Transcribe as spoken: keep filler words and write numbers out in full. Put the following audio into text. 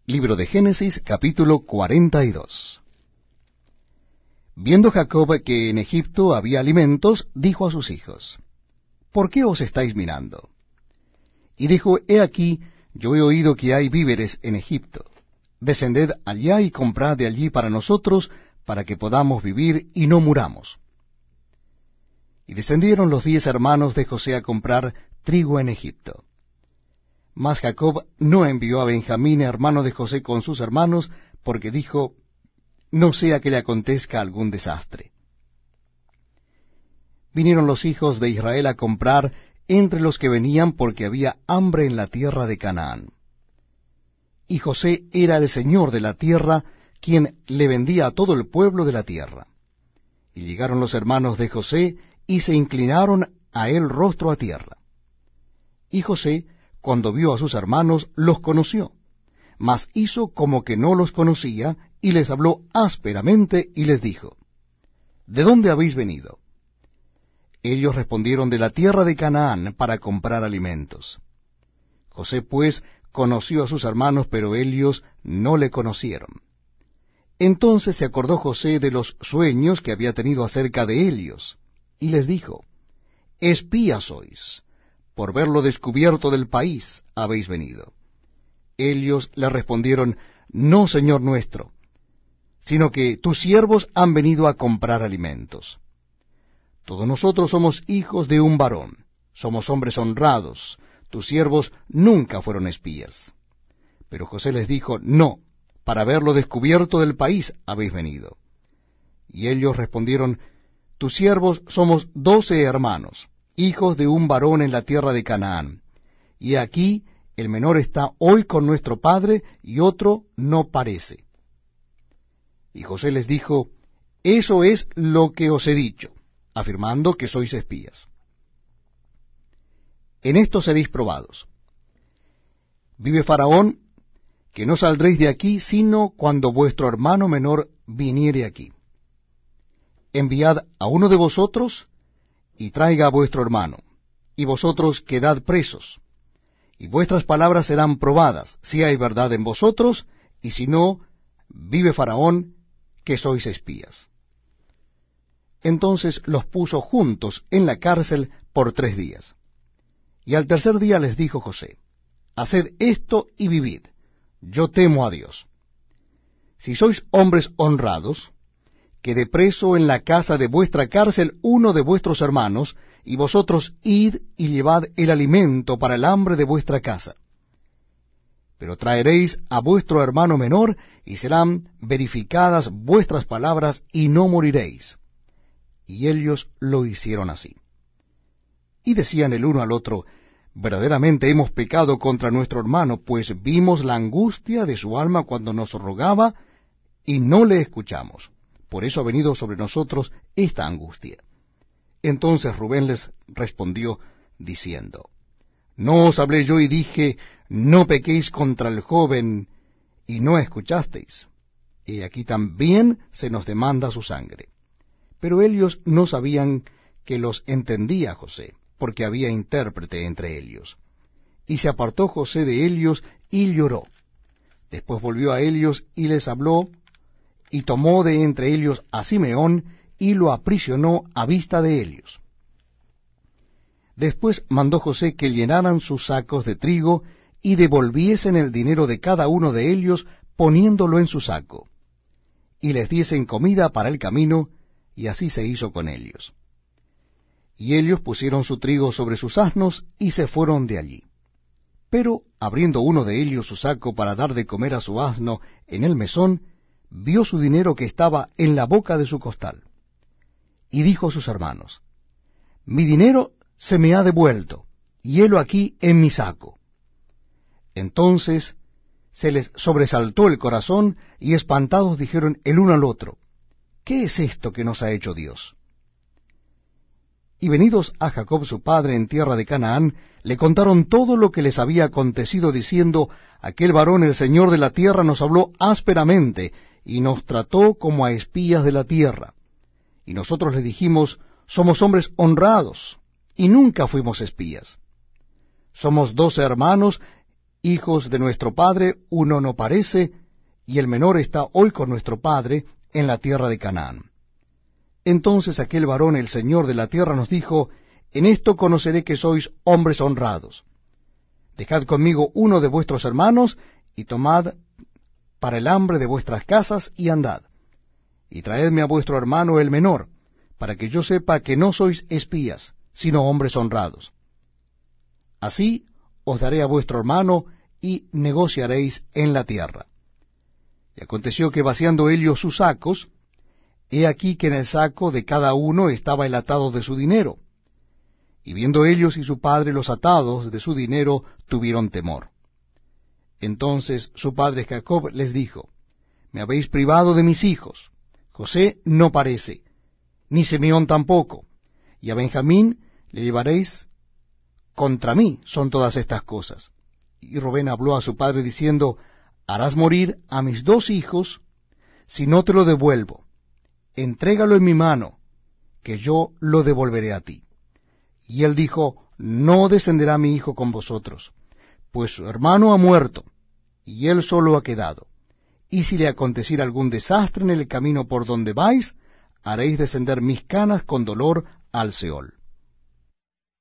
Libro de Génesis, capítulo cuarenta y dos. Viendo Jacob que en Egipto había alimentos, dijo a sus hijos, ¿por qué os estáis mirando? Y dijo, he aquí, yo he oído que hay víveres en Egipto. Descended allá y comprad de allí para nosotros, para que podamos vivir y no muramos. Y descendieron los diez hermanos de José a comprar trigo en Egipto. Mas Jacob no envió a Benjamín, hermano de José, con sus hermanos, porque dijo, no sea que le acontezca algún desastre. Vinieron los hijos de Israel a comprar entre los que venían, porque había hambre en la tierra de Canaán. Y José era el señor de la tierra, quien le vendía a todo el pueblo de la tierra. Y llegaron los hermanos de José, y se inclinaron a él rostro a tierra. Y José, cuando vio a sus hermanos, los conoció, mas hizo como que no los conocía, y les habló ásperamente, y les dijo, ¿de dónde habéis venido? Ellos respondieron, de la tierra de Canaán, para comprar alimentos. José pues conoció a sus hermanos, pero ellos no le conocieron. Entonces se acordó José de los sueños que había tenido acerca de ellos, y les dijo, espías sois, por verlo descubierto del país habéis venido. Ellos le respondieron, no, señor nuestro, sino que tus siervos han venido a comprar alimentos. Todos nosotros somos hijos de un varón, somos hombres honrados, tus siervos nunca fueron espías. Pero José les dijo, no, para verlo descubierto del país habéis venido. Y ellos respondieron, tus siervos somos doce hermanos, hijos de un varón en la tierra de Canaán. Y aquí el menor está hoy con nuestro padre, y otro no parece. Y José les dijo, eso es lo que os he dicho, afirmando que sois espías. En esto seréis probados. Vive Faraón, que no saldréis de aquí, sino cuando vuestro hermano menor viniere aquí. Enviad a uno de vosotros, y traiga a vuestro hermano, y vosotros quedad presos, y vuestras palabras serán probadas, si hay verdad en vosotros, y si no, vive Faraón, que sois espías. Entonces los puso juntos en la cárcel por tres días. Y al tercer día les dijo José, haced esto y vivid, yo temo a Dios. Si sois hombres honrados, quede preso en la casa de vuestra cárcel uno de vuestros hermanos, y vosotros id y llevad el alimento para el hambre de vuestra casa. Pero traeréis a vuestro hermano menor, y serán verificadas vuestras palabras, y no moriréis. Y ellos lo hicieron así. Y decían el uno al otro, verdaderamente hemos pecado contra nuestro hermano, pues vimos la angustia de su alma cuando nos rogaba, y no le escuchamos. Por eso ha venido sobre nosotros esta angustia. Entonces Rubén les respondió, diciendo, ¿no os hablé yo y dije, no pequéis contra el joven, y no escuchasteis? Y aquí también se nos demanda su sangre. Pero ellos no sabían que los entendía José, porque había intérprete entre ellos. Y se apartó José de ellos y lloró. Después volvió a ellos y les habló, y tomó de entre ellos a Simeón, y lo aprisionó a vista de ellos. Después mandó José que llenaran sus sacos de trigo, y devolviesen el dinero de cada uno de ellos, poniéndolo en su saco, y les diesen comida para el camino, y así se hizo con ellos. Y ellos pusieron su trigo sobre sus asnos, y se fueron de allí. Pero, abriendo uno de ellos su saco para dar de comer a su asno en el mesón, vio su dinero que estaba en la boca de su costal. Y dijo a sus hermanos, mi dinero se me ha devuelto, y helo aquí en mi saco. Entonces se les sobresaltó el corazón, y espantados dijeron el uno al otro, ¿qué es esto que nos ha hecho Dios? Y venidos a Jacob su padre en tierra de Canaán, le contaron todo lo que les había acontecido, diciendo, aquel varón, el Señor de la tierra, nos habló ásperamente, y nos trató como a espías de la tierra. Y nosotros le dijimos, somos hombres honrados, y nunca fuimos espías. Somos doce hermanos, hijos de nuestro padre, uno no parece, y el menor está hoy con nuestro padre en la tierra de Canaán. Entonces aquel varón, el señor de la tierra, nos dijo, en esto conoceré que sois hombres honrados. Dejad conmigo uno de vuestros hermanos, y tomad para el hambre de vuestras casas, y andad. Y traedme a vuestro hermano el menor, para que yo sepa que no sois espías, sino hombres honrados. Así os daré a vuestro hermano, y negociaréis en la tierra. Y aconteció que vaciando ellos sus sacos, he aquí que en el saco de cada uno estaba el atado de su dinero. Y viendo ellos y su padre los atados de su dinero, tuvieron temor. Entonces su padre Jacob les dijo, me habéis privado de mis hijos. José no parece, ni Simeón tampoco, y a Benjamín le llevaréis. Contra mí son todas estas cosas. Y Rubén habló a su padre diciendo, harás morir a mis dos hijos, si no te lo devuelvo. Entrégalo en mi mano, que yo lo devolveré a ti. Y él dijo, no descenderá mi hijo con vosotros, pues su hermano ha muerto, y él solo ha quedado. Y si le aconteciera algún desastre en el camino por donde vais, haréis descender mis canas con dolor al Seol.